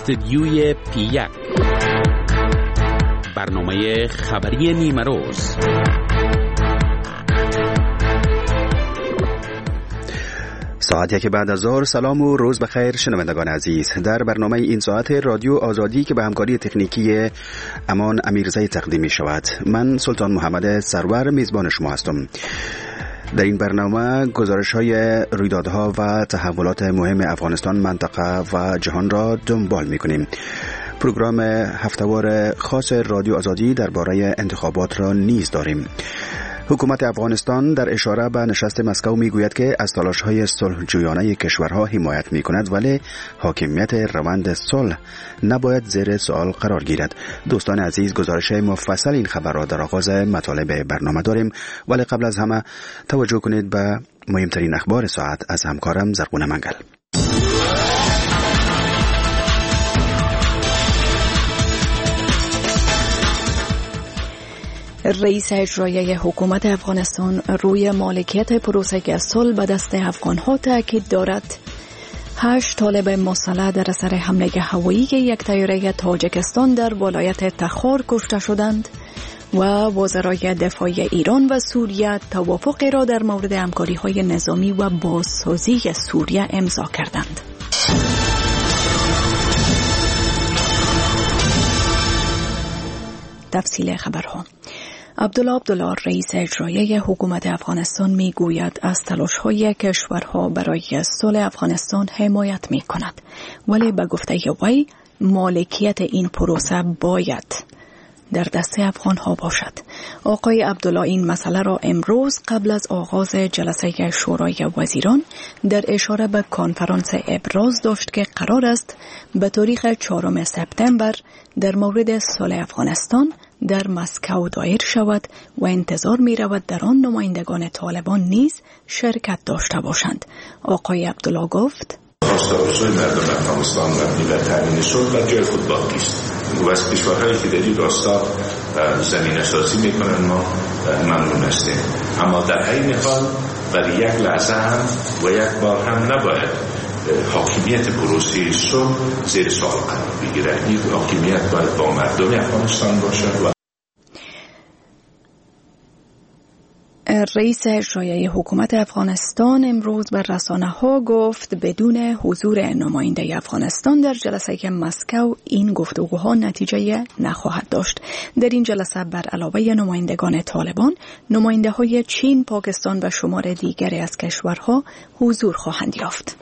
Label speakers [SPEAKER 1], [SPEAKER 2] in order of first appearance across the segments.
[SPEAKER 1] استدیوی P1 برنامه خبری نیمه روز.
[SPEAKER 2] ساعت 1 بعد از ظهر. سلام و روز بخیر شنوندگان عزیز. در برنامه این ساعت رادیو آزادی که به همکاری تکنیکی امان امیرزایی تقدیم می شود، من سلطان محمد سرور میزبان شما هستم. در این برنامه گزارش‌های رویدادها و تحولات مهم افغانستان، منطقه و جهان را دنبال می‌کنیم. پروگرام هفته‌وار خاص رادیو آزادی درباره انتخابات را نیز داریم. حکومت افغانستان در اشاره به نشست مسکو میگوید که از تلاش‌های صلح‌جویانه کشورها حمایت می‌کند، ولی حاکمیت روند صلح نباید زیر سوال قرار گیرد. دوستان عزیز، گزارش مفصل این خبر را در آغاز مطالب برنامه داریم، ولی قبل از همه توجه کنید به مهمترین اخبار ساعت از همکارم زرغونه منگل.
[SPEAKER 3] رئیس اجرایی حکومت افغانستان روی مالکیت پروسه صلح به دست افغان‌ها تاکید دارد. 8 طالب مسلح در اثر حمله هوایی یک طیاره تاجیکستان در ولایت تخار کشته شدند و وزرای دفاع ایران و سوریه توافقی را در مورد همکاری‌های نظامی و بازسازی سوریه امضا کردند. تفصیل خبرها. عبدالله رئیس اجرایی حکومت افغانستان میگوید از تلاش‌های کشورها برای صلح افغانستان حمایت می‌کند، ولی به گفته وی مالکیت این پروسه باید در دست افغان‌ها باشد. آقای عبدالله این مسئله را امروز قبل از آغاز جلسه شورای وزیران در اشاره به کنفرانس ابراز داشت که قرار است به تاریخ 4 سپتامبر در مورد صلح افغانستان در مسکو دایر شود و انتظار می رود در آن نمایندگان طالبان نیز شرکت داشته باشند. آقای عبدالله گفت:
[SPEAKER 4] خواستارهای مردم افغانستان مبنی بر تامین صلح و جای خود باقی است و از کشورهایی که در این راستا زمینه‌سازی می‌کنند ما ممنون هستیم، اما در عین حال برای یک لحظه هم و یک بار هم نباید حاکمیت پروسه صلح زیر سوال قرار بگیرد. این حاکمیت باید با مردم افغانستان باشد.
[SPEAKER 3] رئیس اجرایی حکومت افغانستان امروز به رسانه‌ها گفت بدون حضور نماینده افغانستان در جلسه مسکو این گفتگوها نتیجه نخواهد داشت. در این جلسه بر علاوه نمایندگان طالبان، نماینده‌های چین، پاکستان و شمار دیگری از کشورها حضور خواهند یافت.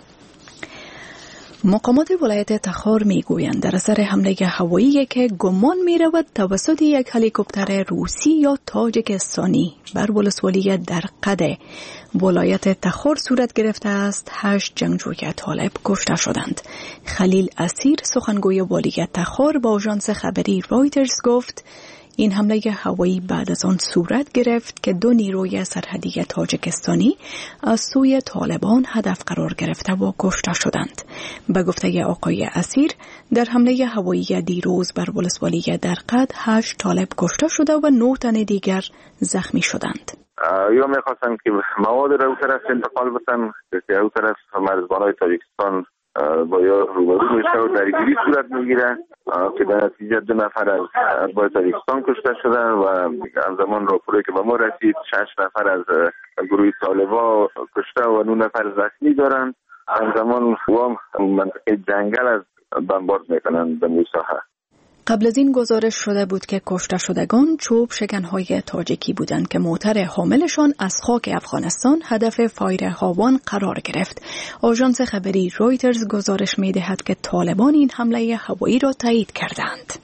[SPEAKER 3] مقامات ولایت تخار میگویند در اثر حمله هوایی که گمان می‌رود توسط یک هلیکوپتر روسی یا تاجیکستانی بر ولسوالی درقد ولایت تخار صورت گرفته است، 8 جنگجوی طالب کشته شدند. خلیل اسیر سخنگوی والی تخار با آژانس خبری رایترز گفت این حمله هوایی بعد از آن صورت گرفت که 2 نیروی سرحدی تاجیکستانی از سوی طالبان هدف قرار گرفته و کشته شدند. به گفته آقای اسیر در حمله هوایی دیروز بر ولسوالی درقد 8 طالب کشته شده و 9 تن دیگر زخمی شدند.
[SPEAKER 5] یا میخواستن که مواد را او طرف انتقال بتن که او طرف مرزبانای تاجیکستان با یا روبرو میشه و درگیری صورت میگیره که در نتیجه 2 نفر از اتباع تاجیکستان کشته شدن و همزمان راپوری که به ما رسید 6 نفر از گروه طالبا کشته و 9 نفر زخمی دارن. همزمان منطقه جنگل از بمبارد میکنن به موساحه.
[SPEAKER 3] قبل از این گزارش شده بود که کشته شدگان چوب شکنهای تاجیکی بودند که موتر حاملشان از خاک افغانستان هدف فایر هاوان قرار گرفت. آژانس خبری رایترز گزارش می‌دهد که طالبان این حمله هوایی را تایید کردند.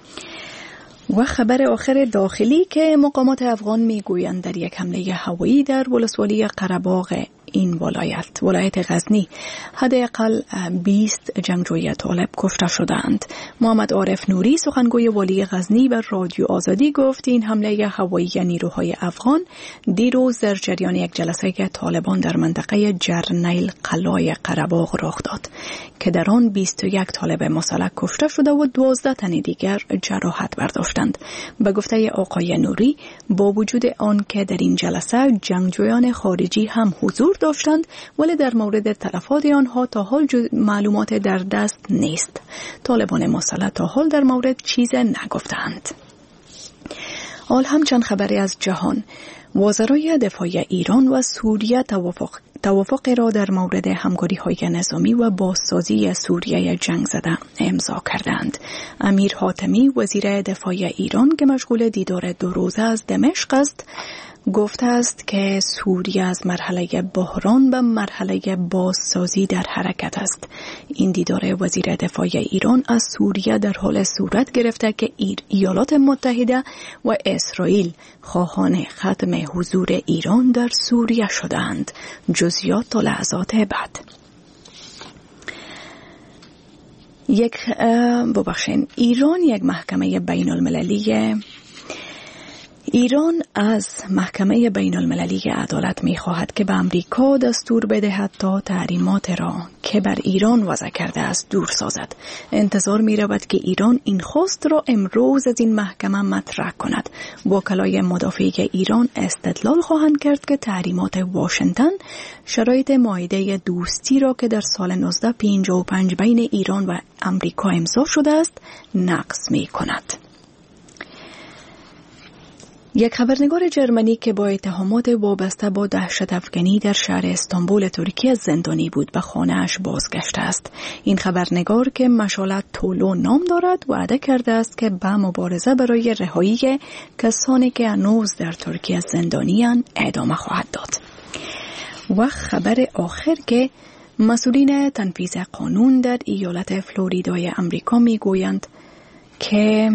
[SPEAKER 3] و خبر آخر داخلی که مقامات افغان میگویند در یک حمله هوایی در ولسوالی قره‌باغ این ولایت غزنی حداقل 20 جنگجوی طالب کشته شدند. محمد عارف نوری سخنگوی والی غزنی بر رادیو آزادی گفت این حمله هوایی نیروهای افغان دیروز در جریان یک جلسه طالبان در منطقه جرنیل قلعه قره‌باغ رخ داد که در آن 21 طالب مسلح کشته شده و 12 تن دیگر جراحت برداشتند. به گفته آقای نوری با وجود آن که در این جلسه جنگجویان خارجی هم حضور داشتند، ولی در مورد تلفات آنها تا حال معلومات در دست نیست. طالبان مسلح تا حال در مورد چیز نگفتند. حال همچند خبری از جهان. وزرای دفاع ایران و سوریه توافق را در مورد همکاری‌های نظامی و بازسازی سوریه جنگ زده امضا کردند. امیر حاتمی وزیر دفاع ایران که مشغول دیدار 2 روزه از دمشق است، گفته است که سوریه از مرحله بحران به مرحله بازسازی در حرکت است. این دیدار وزیر دفاع ایران از سوریه در حال صورت گرفته که ایالات متحده و اسرائیل خواهان ختم حضور ایران در سوریه شدند. جزئیات تا لحظات بعد. ایران از محکمه بین المللی عدالت می خواهد که به امریکا دستور بدهد تا تحریمات را که بر ایران وضع کرده است دور سازد. انتظار می رود که ایران این خواست را امروز از این محکمه مطرح کند. وکلای مدافع ایران استدلال خواهند کرد که تحریمات واشنگتن شرایط معاهده دوستی را که در سال 1955 بین ایران و امریکا امضا شده است نقض می کند. یک خبرنگار جرمنی که با اتهامات وابسته با دهشت افکنی در شهر استانبول ترکیه زندانی بود به خانه‌اش بازگشته است. این خبرنگار که مشعل تولو نام دارد وعده کرده است که به مبارزه برای رهایی کسانی که هنوز در ترکیه زندانی‌اند ادامه خواهد داد. و خبر آخر که مسئولین تنفیذ قانون در ایالت فلوریدای امریکا میگویند که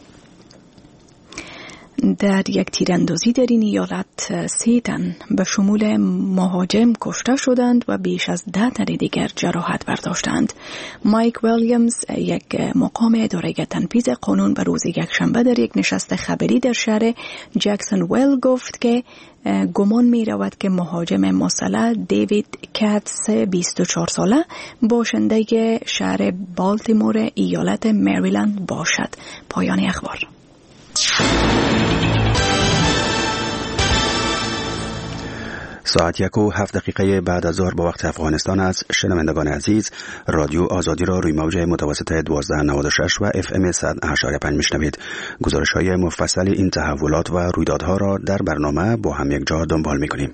[SPEAKER 3] در یک تیراندازی در این ایالت 3 تن به شمول مهاجم کشته شدند و بیش از 10 تن دیگر جراحت برداشتند. مایک ویلیامز، یک مقام اداره تنفیذ قانون، به روز یکشنبه در یک نشست خبری در شهر جکسون ویل گفت که گمان می رود که مهاجم مسلح دیوید کاتس 24 ساله باشنده شهر بالتیمور ایالت مریلند باشد. پایان اخبار.
[SPEAKER 2] ساعت 1:07 بعد از ظهر با وقت افغانستان است. شنوندگان عزیز، رادیو آزادی را روی موج متوسط 1296 و FM 100.5 میشنوید. گزارش‌های مفصل این تحولات و رویدادها را در برنامه با هم یک جا دنبال می‌کنیم.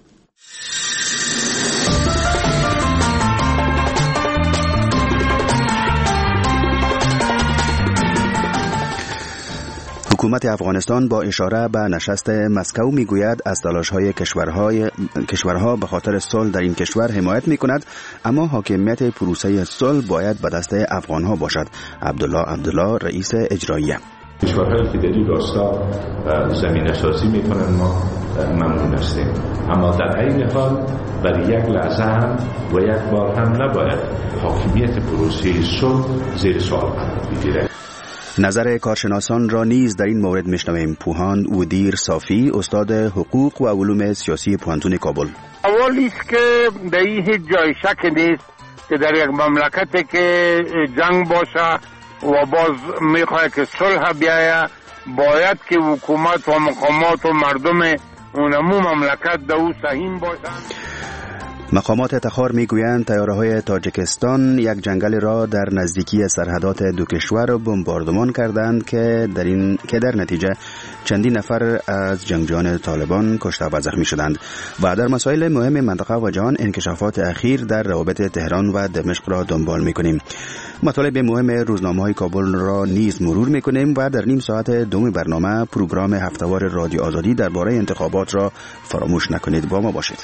[SPEAKER 2] حکومت افغانستان با اشاره به نشست مسکو میگوید از تلاش‌های کشورها به خاطر صلح در این کشور حمایت میکند، اما حاکمیت پروسه صلح باید به دست افغانها باشد. عبدالله رئیس اجراییه.
[SPEAKER 4] کشورهایی که در این راستا زمینه‌سازی میکنن ما ممنون هستیم، اما در عین حال برای یک لحظه هم و یک بار هم نباید حاکمیت پروسه صلح زیر سوال قرار بگیرد.
[SPEAKER 2] نظر کارشناسان را نیز در این مورد میشنویم. پوهاند اودیر صافی، استاد حقوق و علوم سیاسی پوهنتون کابل.
[SPEAKER 6] اولی است که در این هیچ جای شک نیست که در یک مملکتی که جنگ باشه و باز میخواد که صلح بیاید، باید که حکومت و مقامات و مردم اونمو مملکت در او سهیم باشند.
[SPEAKER 2] مقامات تخار میگویند تیاره‌های تاجیکستان یک جنگل را در نزدیکی سرحدات دو کشور بمباردمان کردند که در نتیجه چندین نفر از جنگجویان طالبان کشته و زخمی شدند. و در مسائل مهم منطقه و جهان انکشافات اخیر در روابط تهران و دمشق را دنبال میکنیم. مطالب مهم روزنامه‌های کابل را نیز مرور میکنیم و در نیم ساعت دوم برنامه پروگرام هفته‌وار رادیو آزادی درباره انتخابات را فراموش نکنید. با ما باشید.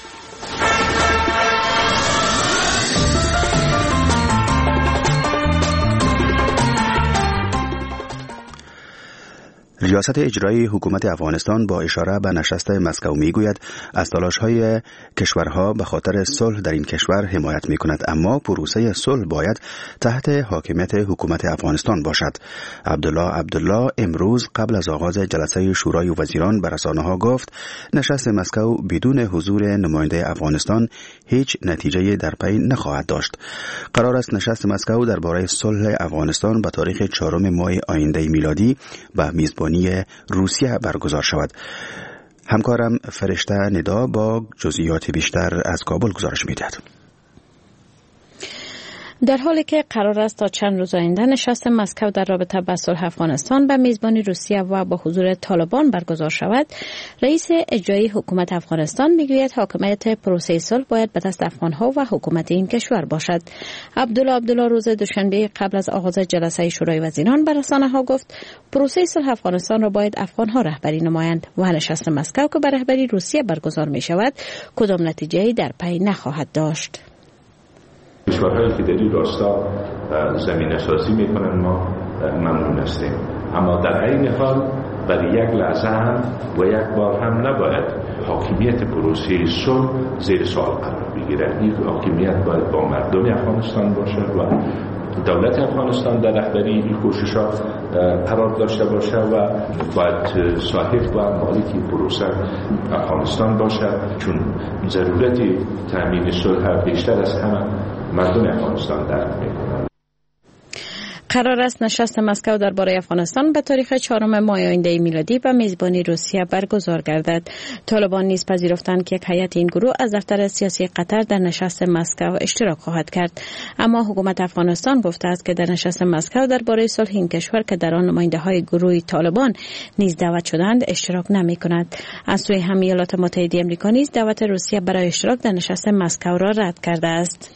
[SPEAKER 2] ریاست اجرایی حکومت افغانستان با اشاره به نشست مسکو میگوید از تلاش‌های کشورها به خاطر صلح در این کشور حمایت میکند، اما پروسه صلح باید تحت حاکمیت حکومت افغانستان باشد. عبدالله امروز قبل از آغاز جلسه شورای وزیران به رسانه‌ها گفت نشست مسکو بدون حضور نماینده افغانستان هیچ نتیجه در پی نخواهد داشت. قرار است نشست مسکو درباره صلح افغانستان به تاریخ 4 ماه آینده میلادی به میزبانی روسیه برگزار شود. همکارم فرشته ندا با جزئیات بیشتر از کابل گزارش می‌دهد.
[SPEAKER 7] در حالی که قرار است تا چند روز آینده نشست مسکو در رابطه با صلح افغانستان به میزبانی روسیه و با حضور طالبان برگزار شود، رئیس اجرایی حکومت افغانستان میگوید حاکمیت پروسه صلح باید به دست افغانها و حکومت این کشور باشد. عبدالله روز دوشنبه قبل از آغاز جلسه شورای وزیران به رسانه‌ها گفت پروسه صلح افغانستان را باید افغانها رهبری نمایند و نشست مسکو که به رهبری روسیه برگزار می شود کدام نتیجه‌ای در پی نخواهد داشت.
[SPEAKER 4] کشورهایی که در این راستا زمینه سازی میکنن ما ممنون هستیم، اما در عین حال برای یک لحظه هم و یک بار هم نباید حاکمیت پروسه صلح زیر سوال قرار بگیره. این حاکمیت باید با مردم افغانستان باشه و دولت افغانستان در رهبری این کوشش‌ها قرار داشته باشه و باید صاحب و مالک پروسه افغانستان باشه، چون ضرورت تامین صلح بیشتر از همه مردم افغانستان درک می‌کنند.
[SPEAKER 7] قرار است نشست مسکو درباره افغانستان به تاریخ 4 ماه آینده میلادی به میزبانی روسیه برگزار گردد. طالبان نیز پذیرفتند که یک هیئت این گروه از دفتر سیاسی قطر در نشست مسکو اشتراک خواهد کرد، اما حکومت افغانستان گفته است که در نشست مسکو درباره صلح این کشور که در آن نماینده‌های گروه طالبان نیز دعوت شدند اشتراک نمی‌کند. از سوی هم ایالات متحده آمریکا نیز دعوت روسیه برای اشتراک در نشست مسکو را رد کرده است.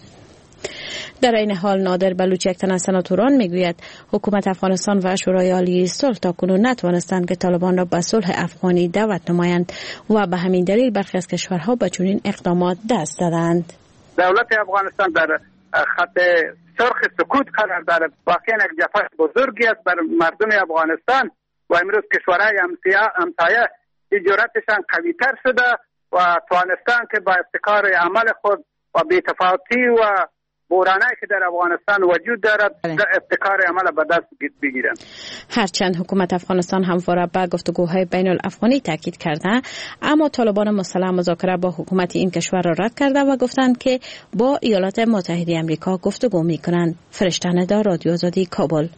[SPEAKER 7] در این حال نادر بلوچ یک تن از سناتوران میگوید حکومت افغانستان و شورای عالی صلح تاکنون نتوانستند که طالبان را به صلح افغانی دعوت نمایند و به همین دلیل برخی از کشورها به چنین اقدامات دست دادند.
[SPEAKER 8] دولت افغانستان در خط سرخ سکوت قرار دارد. واقعا یک جفای بزرگی است بر مردم افغانستان و امروز کشورهای همسایه جرأتشان قوی‌تر شده و توانستند که با ابتکار عمل خود و بی‌تفاوتی و بحرانی که در افغانستان وجود دارد ابتکار عمل به دست بگیرند.
[SPEAKER 7] هرچند حکومت افغانستان همواره به گفتگوهای بین الافغانی تاکید کرده، اما طالبان مسلح مذاکره با حکومت این کشور را رد کرده و گفتند که با ایالات متحده آمریکا گفتگو می‌کنند. فرشته ندا، رادیو آزادی، کابل.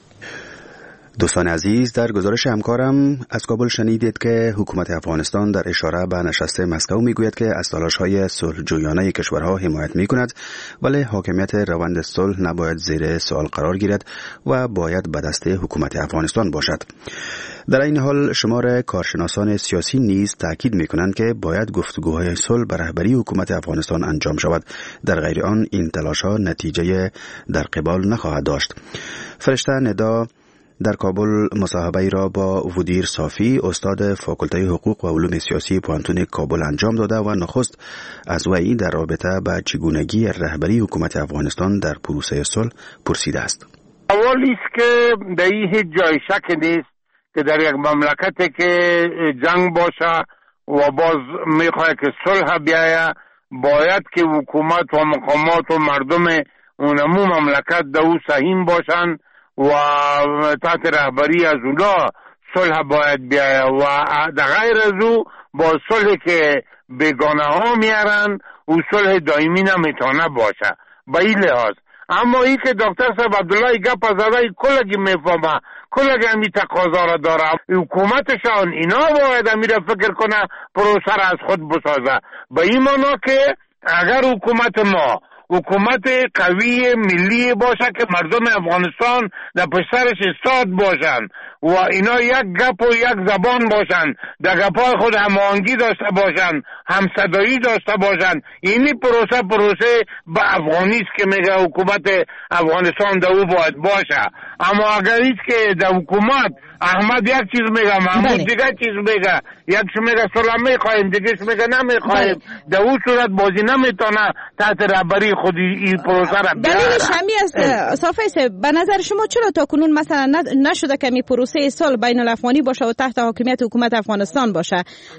[SPEAKER 2] دوستان عزیز، در گزارش همکارم از کابل شنیدید که حکومت افغانستان در اشاره به نشست مسکو میگوید که از تلاش‌های صلح‌جویانه کشورها حمایت می‌کند، ولی حاکمیت روند صلح نباید زیر سوال قرار گیرد و باید به دست حکومت افغانستان باشد. در این حال شمار کارشناسان سیاسی نیز تاکید می‌کنند که باید گفتگوهای صلح به رهبری حکومت افغانستان انجام شود، در غیر آن این تلاش‌ها نتیجه در قبال نخواهد داشت. فرشته ندا در کابل مصاحبه را با ودیر صافی، استاد فاکولته حقوق و علوم سیاسی پوهنتون کابل انجام داده و نخست از وی در رابطه با چگونگی رهبری حکومت افغانستان در پروسه صلح پرسیده است.
[SPEAKER 6] اولی است که در هیچ جای شک نیست که در یک مملکتی که جنگ باشه و باز میخواد که صلح بیاید، باید که حکومت و مقامات و مردم اونمو مملکت در او سهیم باشن و تحت رهبری از اونا صلح باید بیاید و در غیر از او با صلح که بیگانه ها میارن و صلح دائمی نمیتونه باشه. به این لحاظ اما این که دکتر صاحب عبدالله گپ زده کلگی میفهمه، کلگی همی تقاضا را داره، حکومتشان اینا باید همیره فکر کنه پروسه را از خود بسازه. به این معنا که اگر حکومت قوی ملی باشه که مردم افغانستان در پشترش استاد باشن و اینا یک گپ و یک زبان باشن، در گپای خود هماهنگی داشته باشن، همصدایی داشته باشن، اینی پروسه به افغانیست که میگه حکومت افغانستان در او باید باشه. اما اگر ایست که در حکومت احمد یک چیز میگه، محمود دیگه چیز میگه، یکش میگه صلح میخوایم، دیگهش میگه نمیخوایم، در اون صورت بازی نمیتونه تحت رهبری خودی این پروسه را بیاره.
[SPEAKER 7] دلیلش همی است صافی، به نظر شما چرا تا کنون مثلا نشده که می پروسه صلح بین الافغانی باشه و تحت حاکمیت حکومت افغانستان باشه؟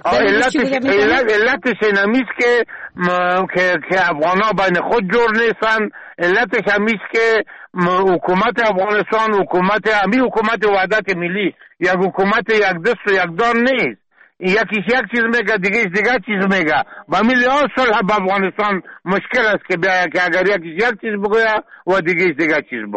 [SPEAKER 6] علتش اینمیست که افغانا بین خود جور نیستن. علتش همیست که حکومت افغانستان حکومت وحدت ملی یک حکومت یک دست و یک دان نیست. یکیش یک چیز میگه، دیگه چیز میگه. با میلیون صلح به افغانستان مشکل است که بیاید که اگر یکیش یک چیز بگوید و دیگه چیز بگوید.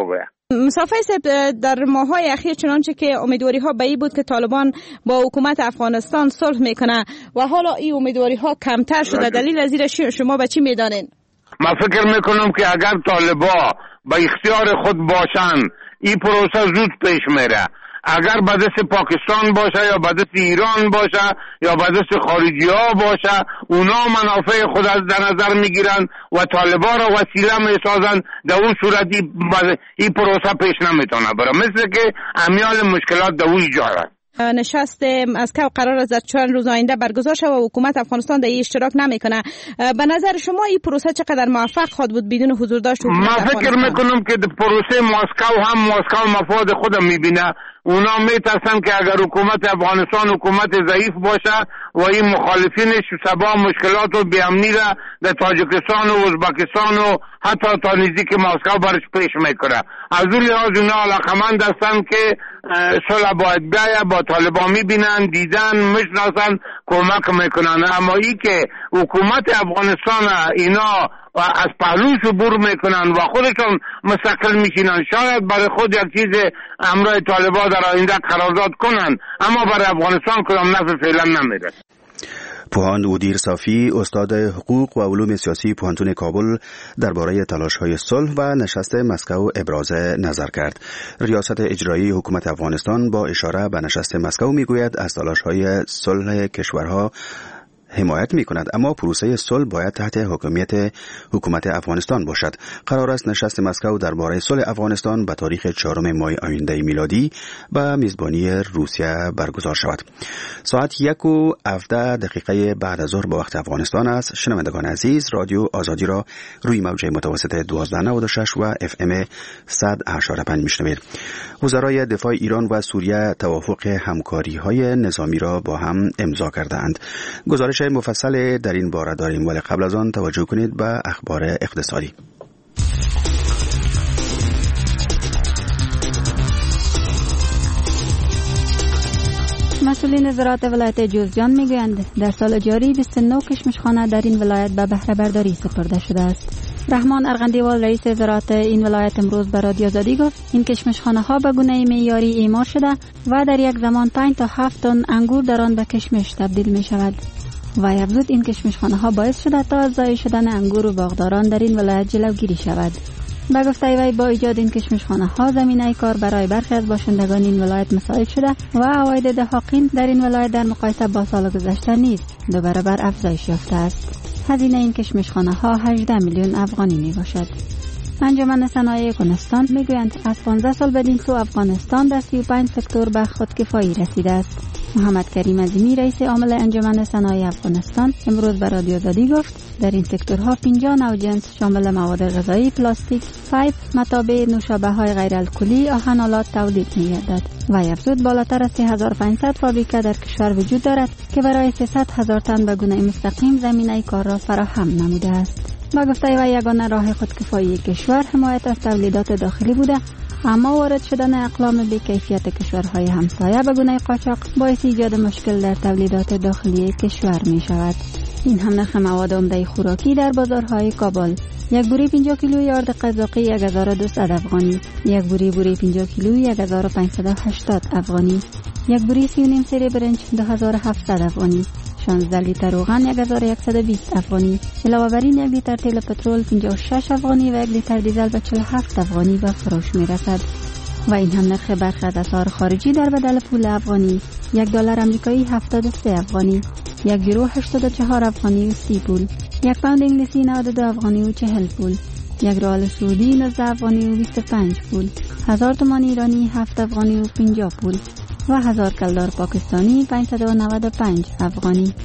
[SPEAKER 9] مصطفی صاحب، در ماه‌های اخیر چنانچه که امیدواری‌ها به این بود که طالبان با حکومت افغانستان صلح میکنه و حالا این امیدواری‌ها کمتر شده، دلیل از این شما به چی میدانین؟
[SPEAKER 6] من فکر میکنم که اگر طالبا به اختیار خود باشن این پروسه زود پیش میره. اگر به دست پاکستان باشه یا به دست ایران باشه یا به دست خارجی ها باشه، اونا منافع خود از در نظر میگیرن و طالبان را وسیله میسازن. در اون صورت این پروسه پیش نمیتونه بره، مثل که امیال مشکلات در اون جاره.
[SPEAKER 9] نشست مسکو قرار است در چند روز آینده برگزار شود و حکومت افغانستان در این اشتراک نمیکنه. به نظر شما این پروسه چقدر موفق خواهد بود بدون حضور داشت حکومت افغانستان؟
[SPEAKER 6] من فکر میکنم که پروسه مسکو مفاد خود میبینه. اونا میترسن که اگر حکومت افغانستان حکومت ضعیف باشه و این مخالفینش سبا مشکلات و بیامنی را در تاجیکستان و ازبکستان و حتی تا نزدیک مسکو برش پیش میکنه. از اون لحاظ اونا علاقمند هستن که صلح باید بیاید، با طالبان میبینن، دیدن، میشناسن، کمک میکنن. اما ای که حکومت افغانستان اینا از پهلوش عبور میکنن و خودشون مستقل میشینن، شاید برای خود یک چیز امرای طالبان در آینده قرارداد کنن، اما برای افغانستان کدام نفع فعلا نمیده.
[SPEAKER 2] پوهاند اودیر صافی، استاد حقوق و علوم سیاسی پوهنتون کابل، درباره تلاش‌های صلح و نشست مسکو ابراز نظر کرد. ریاست اجرایی حکومت افغانستان با اشاره به نشست مسکو میگوید از تلاش‌های صلح کشورها حمایت می کند، اما پروسه صلح باید تحت حاکمیت حکومت افغانستان باشد. قرار است نشست مسکو درباره صلح افغانستان به تاریخ 4 ماه آینده میلادی به میزبانی روسیه برگزار شود. ساعت 1:17 بعد از ظهر به وقت افغانستان است. شنوندگان عزیز، رادیو آزادی را روی موج متوسط 1296 و FM 100.5 میشنوید. وزرای دفاع ایران و سوریه توافق همکاری‌های نظامی را با هم امضا کردند. گزارش مفصل در این باره داریم، ولی قبل از آن توجه کنید به اخبار اقتصادی.
[SPEAKER 10] مسئولین زراعت ولایت جوزجان میگویند در سال جاری 29 کشمشخانه در این ولایت به بهره برداری سپرده شده است. رحمان ارغندیوال رئیس زراعت این ولایت امروز به رادیو آزادی گفت این کشمشخانه ها به گونه معیاری اعمار شده و در یک زمان 5 تا 7 تن انگور در آن به کشمش تبدیل می شود. و افزود این کشمشخانه ها باعث شده تا از ضایع شدن انگور و باغداران در این ولایت جلوگیری شود. به گفته وی با ایجاد این کشمشخانه ها زمینه کار برای برخی از باشندگان این ولایت مساعد شده و عواید دهاقین در این ولایت در مقایسه با سال گذشته نیز 2 برابر افزایش یافته است. هزینه این کشمشخانه ها 18 میلیون افغانی می باشد. انجمن صنایع کنستان میگویند از 15 سال بدین سو افغانستان در 35 سکتور به خودکفایی رسیده است. محمد کریم عظیمی رئیس عامل انجمن صنایع افغانستان امروز به رادیو آزادی گفت در این سکتورها 50 نوع جنس شامل مواد غذایی، پلاستیک، پایپ، مطابع، نوشابه‌های غیر الکلی، آهن‌آلات تولید می‌گردد. و افزود بالاتر از 3500 فابریکه در کشور وجود دارد که برای 300,000 تن به گونه مستقیم زمینه کار را فراهم نموده است. با گفته و یگانه راه خودکفایی کشور حمایت از تولیدات داخلی بوده، اما وارد شدن اقلام بی‌کیفیت کشورهای همسایه به گونه قاچاق باعث ایجاد مشکل در تولیدات داخلی کشور می شود. این هم نرخ مواد عمده خوراکی در بازارهای کابل: یک بوری 50 کیلویی آرد قزاقی 1200 افغانی، یک بوری 50 کیلویی 1580 افغانی، یک بوری 3.5 سری برنج 2700 افغانی، 16 لیتر روغن 1120 افغانی، علاوه بر این 1 لیتر تیل پترول 56 افغانی و 1 لیتر دیزل به 47 افغانی به فروش می رسد. و این هم نرخ برخی از اسعار خارجی در بدل پول افغانی: $1 آمریکایی 73 افغانی، 1 یورو 84 افغانی و 30 پول، 1 پوند انگلیسی 92 افغانی و 40 پول، 1 ریال سعودی 19 افغانی و 25 پول، 1000 تومان ایرانی 7 افغانی و 50 پول و 1000 کلدار پاکستانی 595 افغانی.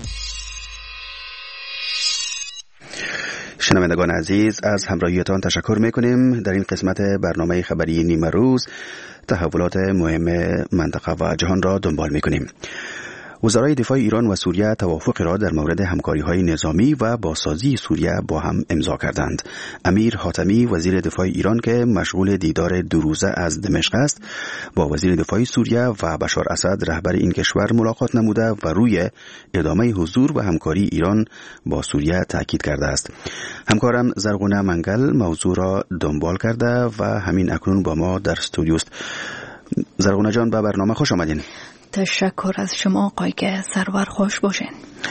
[SPEAKER 2] شنوندگان عزیز، از همراهیتان تشکر میکنیم. در این قسمت برنامه خبری نیمه روز تحولات مهم منطقه و جهان را دنبال میکنیم. وزرای دفاع ایران و سوریه توافق را در مورد همکاری‌های نظامی و بازسازی سوریه با هم امضا کردند. امیر حاتمی وزیر دفاع ایران که مشغول دیدار 2 روزه از دمشق است، با وزیر دفاع سوریه و بشار اسد رهبر این کشور ملاقات نموده و روی ادامه حضور و همکاری ایران با سوریه تاکید کرده است. همکارم زرغونه منگل موضوع را دنبال کرده و همین اکنون با ما در استودیو است. زرغونه جان، به برنامه خوش آمدین.
[SPEAKER 3] تشکر از شما آقای سرور، خوش باشین.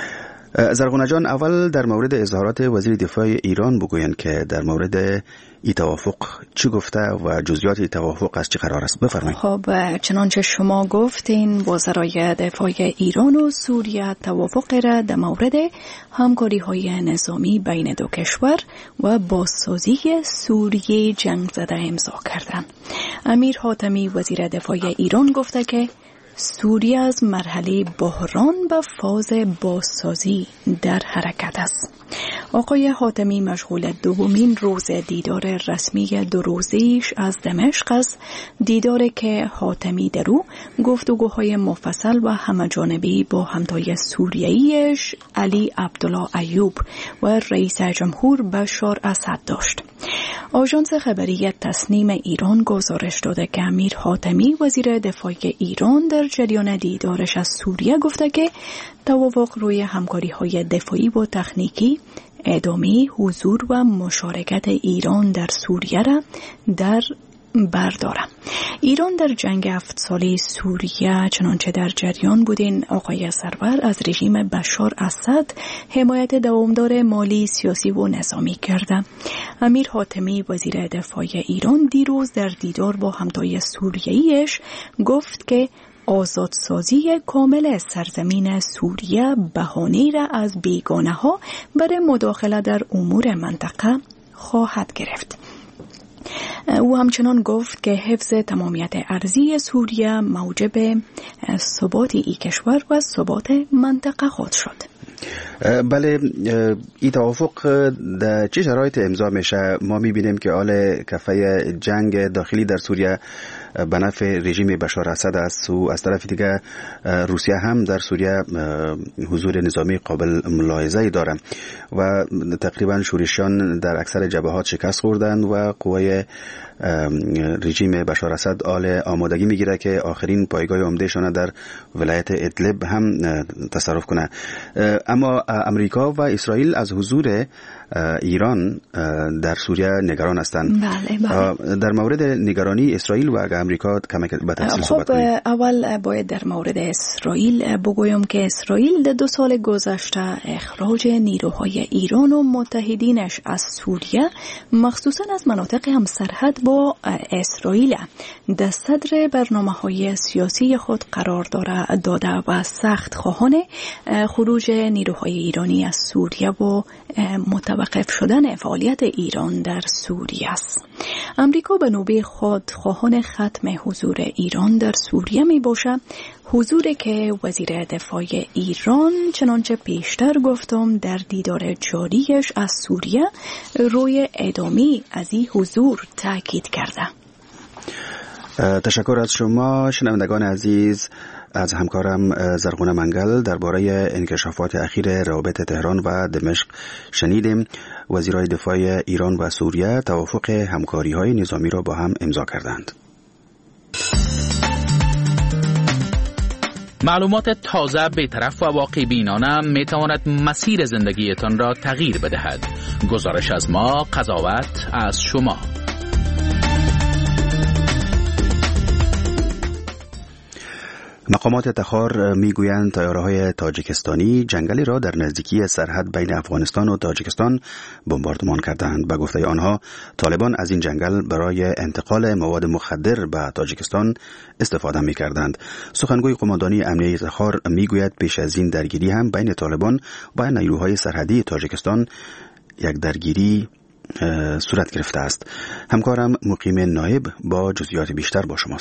[SPEAKER 2] زرغونه جان، اول در مورد اظهارات وزیر دفاع ایران بگوین که در مورد این توافق چی گفته و جزئیات این توافق از چی قرار است. بفرمایید.
[SPEAKER 3] خب چنانچه شما گفتین، وزرای دفاع ایران و سوریه توافق را در مورد همکاری‌های نظامی بین دو کشور و بازسازی سوریه جنگ زده امضا کردند. امیر حاتمی وزیر دفاع ایران گفته که سوریه از مرحله بحران به فاز بازسازی در حرکت است. آقای حاتمی مشغول دومین روز دیدار رسمی 2 روزه‌ایش از دمشق است، دیداری که حاتمی در او گفتگوهای مفصل و همه‌جانبی با همتای سوریه‌ایش علی عبدالله ایوب و رئیس جمهور بشار اسد داشت. آژانس خبری تسنیم ایران گزارش داده که امیر حاتمی وزیر دفاع ایران در جریان دیدارش از سوریه گفته که توافق روی همکاری‌های دفاعی و تکنیکی ادامه حضور و مشارکت ایران در سوریه را در برداره. ایران در جنگ 7 ساله سوریه چنانچه در جریان بودین آقای سرور از رژیم بشار اسد حمایت دوامدار مالی، سیاسی و نظامی کرده. امیر حاتمی وزیر دفاع ایران دیروز در دیدار با همتای سوریه‌ایش گفت که آزادسازی کامل سرزمین سوریه بهانه‌ای را از بیگانه‌ها برای مداخله در امور منطقه خواهد گرفت. او همچنان گفت که حفظ تمامیت ارضی سوریه موجب ثبات این کشور و ثبات منطقه خود شد.
[SPEAKER 2] بله، این توافق در چه شرایط امضا میشه؟ ما میبینیم که حال کفه جنگ داخلی در سوریه به نفع رژیم بشار اسد است و از طرف دیگه روسیه هم در سوریه حضور نظامی قابل ملاحظه‌ای داره و تقریبا شورشیان در اکثر جبهات شکست خوردند و قوای رژیم بشار اسد حال آمادگی میگیره که آخرین پایگاه عمده‌شان در ولایت ادلب هم تصرف کنه. اما امریکا و اسرائیل از حضور ایران در سوریه نگران هستند.
[SPEAKER 3] بله.
[SPEAKER 2] در مورد نگرانی اسرائیل و امریکا کمی به تفصیل صحبت کنید.
[SPEAKER 3] اول باید در مورد اسرائیل بگویم که اسرائیل در 2 سال گذشته اخراج نیروهای ایران و متحدینش از سوریه مخصوصا از مناطق همسرحد با اسرائیل در صدر برنامه‌های سیاسی خود قرار داده و سخت خواهان خروج نیروهای ایرانی از سوریه و متوقف شدن فعالیت ایران در سوریه است. امریکا به نوبه خود خواهان ختم حضور ایران در سوریه می باشد، حضوری که وزیر دفاع ایران چنانچه پیشتر گفتم در دیدار جاریش از سوریه روی ادامه از این حضور تاکید کرده.
[SPEAKER 2] تشکر از شما شنوندگان عزیز. از همکارم زرغونه منگل درباره انکشافات اخیر روابط تهران و دمشق شنیدیم. وزیرای دفاع ایران و سوریه توافق همکاری‌های نظامی را با هم امضا کردند.
[SPEAKER 1] معلومات تازه، بی‌طرف و واقع بینانه می تواند مسیر زندگیتان را تغییر بدهد. گزارش از ما، قضاوت از شما.
[SPEAKER 2] مقامات تخار میگویند طیاره‌های تاجیکستانی جنگلی را در نزدیکی سرحد بین افغانستان و تاجیکستان بمباردمان کردند. به گفته آنها طالبان از این جنگل برای انتقال مواد مخدر به تاجیکستان استفاده می‌کردند. سخنگوی قماندانی امنیتی تخار میگوید پیش از این درگیری هم بین طالبان و نیروهای سرحدی تاجیکستان یک درگیری صورت گرفته است. همکارم مقیم نایب با جزئیات بیشتر با شماست.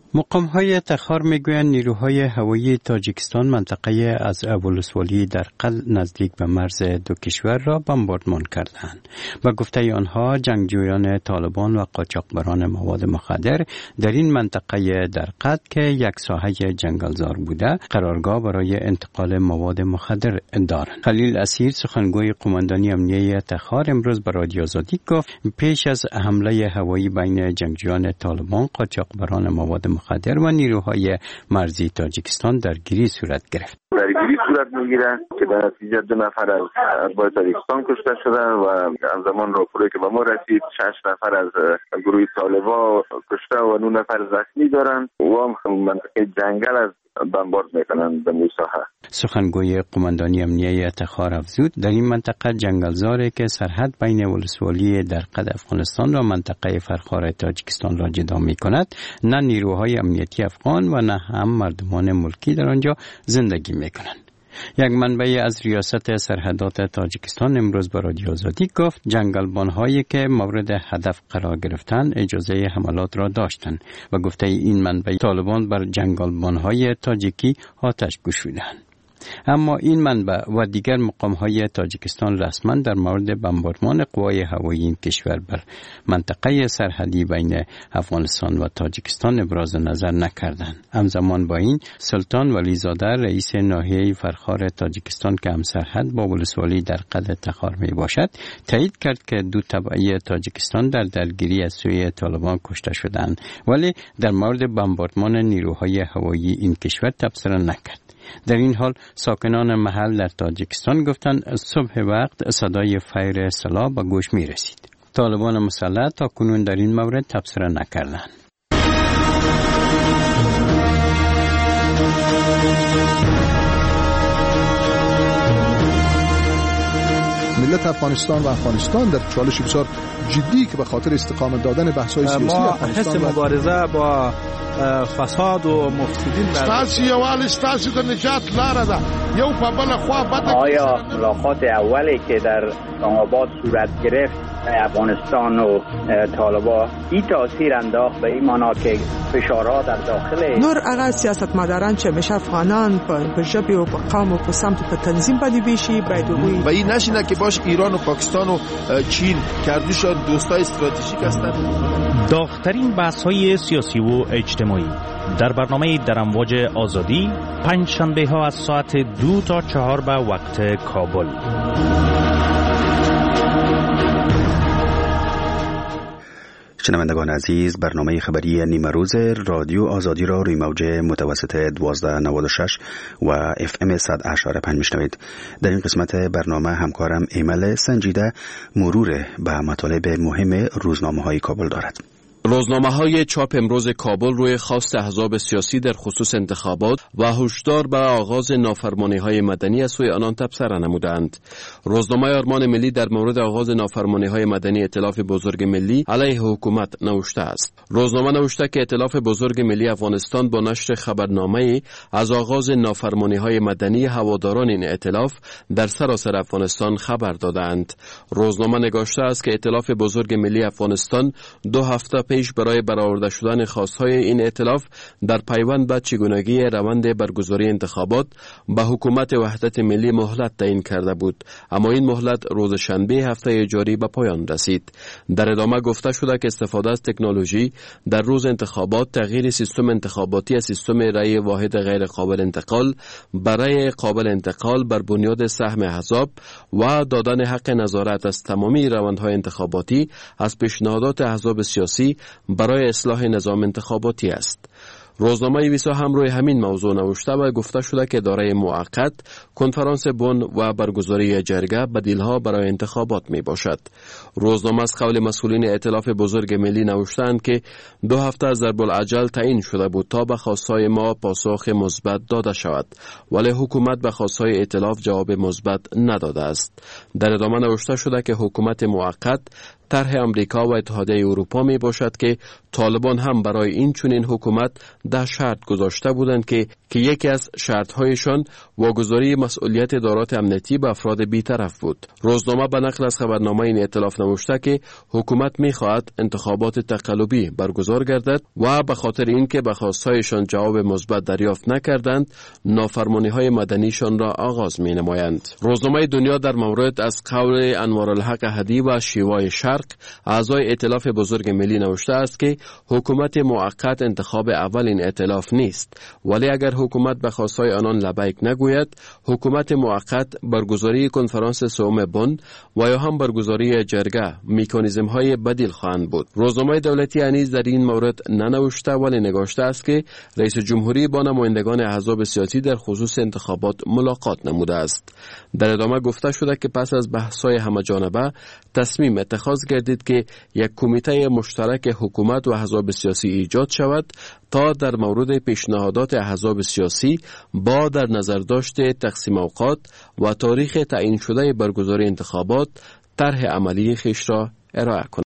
[SPEAKER 11] مقام‌های تخار میگویند نیروهای هوایی تاجیکستان منطقه از ولسوالی در قل نزدیک به مرز دو کشور را بمباردمان کردند. و گفته آنها جنگجویان طالبان و قاچاقبران مواد مخدر در این منطقه در قل که یک ساحه جنگلزار بوده قرارگاه برای انتقال مواد مخدر دارند. خلیل اسیر سخنگوی قماندانی امنیه تخار امروز به رادیو آزادی گفت پیش از حمله هوایی بین جنگجویان طالبان قاچاقبران مواد مخدر و نیروهای مرزی تاجیکستان درگیری صورت گرفت.
[SPEAKER 5] درگیری صورت میگیره که در نتیجه 2 نفر از اتباع تاجیکستان کشته شدن و همزمان راپوری که به ما رسید 6 نفر از گروه طالبان کشته و 9 نفر زخمی دارن و منطقه جنگل از بمبارد میکنن به موساحه.
[SPEAKER 11] سخنگوی قماندانی امنیه تخار افزود در این منطقه جنگلزاری که سرحد بین ولسوالی در قد افغانستان و منطقه فرخار تاجیکستان را جدا میکند نه نیروهای امنیتی افغان و نه هم مردمان ملکی در آنجا زندگی میکنند. یک منبع از ریاست سرحدات تاجیکستان امروز به رادیو آزادی گفت جنگلبان‌هایی که مورد هدف قرار گرفتند اجازه حملات را داشتند و گفته این منبع طالبان بر جنگلبان‌های تاجیکی آتش گشودند. اما این منبع و دیگر مقام‌های تاجیکستان رسما در مورد بمباردمان قوای هوایی این کشور بر منطقه سرحدی بین افغانستان و تاجیکستان ابراز نظر نکردند. همزمان با این سلطان ولیزاده رئیس ناحیه فرخار تاجیکستان که هم سرحد با ولسوالی در قد تخار می باشد تایید کرد که 2 تبعه تاجیکستان در درگیری از سوی طالبان کشته شدند ولی در مورد بمباردمان نیروهای هوایی این کشور تبصره نکرد. در این حال ساکنان محل در تاجیکستان گفتند صبح وقت صدای فیر سلاح به گوش می رسید. طالبان مسلح تا کنون در این مورد تبصره نکردند.
[SPEAKER 12] ملت افغانستان و افغانستان در چالش بسیار جدی که به خاطر استقامت دادن بحث‌های سیاسی
[SPEAKER 13] ما حس مبارزه با فساد و مفسدین
[SPEAKER 14] ستاسو یوال ستاسو د نجات لاره ده یو په بل خوا بده.
[SPEAKER 15] آیا ملاقات اولی که در اسلام‌آباد صورت گرفت افغانستان و طالبان این تاثیر انداخت به این معنا که فشارها در داخل
[SPEAKER 16] نور اغا سیاستمداران چه میشه افغانان په ژبه او په قوم او په سمت په تنظیم باندې بشي باید
[SPEAKER 14] و این نشینه که باش ایران و پاکستان و چین کردوشان دوستای استراتژیک هستند.
[SPEAKER 17] داغ‌ترین بحث‌های سیاسی و اجتماعی در برنامه در امواج آزادی 5 شنبه ها از ساعت 2 تا 4 به وقت کابل.
[SPEAKER 2] شنوندگان عزیز، برنامه خبری نیمه روز رادیو آزادی را روی موج متوسط 1296 و FM 100.5 میشنوید. در این قسمت برنامه همکارم ایمل سنجیده مرور به مطالب مهم روزنامه‌های کابل دارد.
[SPEAKER 18] روزنامه‌های چاپ امروز کابل روی خواست احزاب سیاسی در خصوص انتخابات و هشدار به آغاز نافرمانی‌های مدنی از سوی آنان تبصره نمودند. روزنامه آرمان ملی در مورد آغاز نافرمانی‌های مدنی ائتلاف بزرگ ملی علیه حکومت نوشته است. روزنامه نوشته که ائتلاف بزرگ ملی افغانستان با نشر خبرنامه‌ای از آغاز نافرمانی‌های مدنی هواداران این ائتلاف در سراسر افغانستان خبر دادند. روزنامه نگاشته است که ائتلاف بزرگ ملی افغانستان 2 هفته پیش برای برآورده شدن خواستهای این ائتلاف در پیوند به چگونگی روند برگزاری انتخابات به حکومت وحدت ملی مهلت تعیین کرده بود، اما این مهلت روز شنبه هفته جاری به پایان رسید. در ادامه گفته شده که استفاده از تکنولوژی در روز انتخابات، تغییر سیستم انتخاباتی از سیستم رأی واحد غیر قابل انتقال برای قابل انتقال بر بنیاد سهم احزاب و دادن حق نظارت از تمامی روندهای انتخاباتی از پیشنهادات احزاب سیاسی برای اصلاح نظام انتخاباتی است. روزنامه ویسا هم روی همین موضوع نوشته و گفته شده که دارای موقت کنفرانس بن و برگزاری جرگه بدیلها برای انتخابات می باشد. روزنامه از قول مسئولین ائتلاف بزرگ ملی نوشتند که 2 هفته از ضرب‌العجل تعیین شده بود تا به خواستهای ما پاسخ مثبت داده شود، ولی حکومت به خواستهای ائتلاف جواب مثبت نداده است. در ادامه نوشته شده که حکومت موقت طرح آمریکا و اتحادیه اروپا می باشد که طالبان هم برای این چنین حکومت ده شرط گذاشته بودند که یکی از شرط‌هایشان واگذاری مسئولیت ادارات امنیتی به افراد بی‌طرف بود. روزنامه به نقل از خبرنامه این ائتلاف نوشته که حکومت می‌خواهد انتخابات تقلبی برگزار گردد و به خاطر اینکه به خواست‌هایشان جواب مثبت دریافت نکردند، نافرمانی‌های مدنیشان را آغاز می‌نمایند. روزنامه دنیا در مورد از قول انوارالحق هدی و شیوای شرق، اعضای ائتلاف بزرگ ملی نوشته است که حکومت موقت انتخاب اول این ائتلاف نیست، ولی اگر حکومت به خواستهای آنان لبیک نگوید، حکومت موقت برگزاری کنفرانس سوم بن و یا هم برگزاری جرگه مکانیزم‌های بدیل خواهند بود. روزنامه دولتی انیز در این مورد ننوشته ولی نگاشته است که رئیس جمهوری با نمایندگان احزاب سیاسی در خصوص انتخابات ملاقات نموده است. در ادامه گفته شده که پس از بحث‌های همه‌جانبه تصمیم اتخاذ گردید که یک کمیته مشترک حکومت و احزاب سیاسی ایجاد شود تا در مورد پیشنهادات احزاب سیاسی با در نظر داشت تقسیم اوقات و تاریخ تعیین شده برگزاری انتخابات طرح عملی خیش را ارائه کند.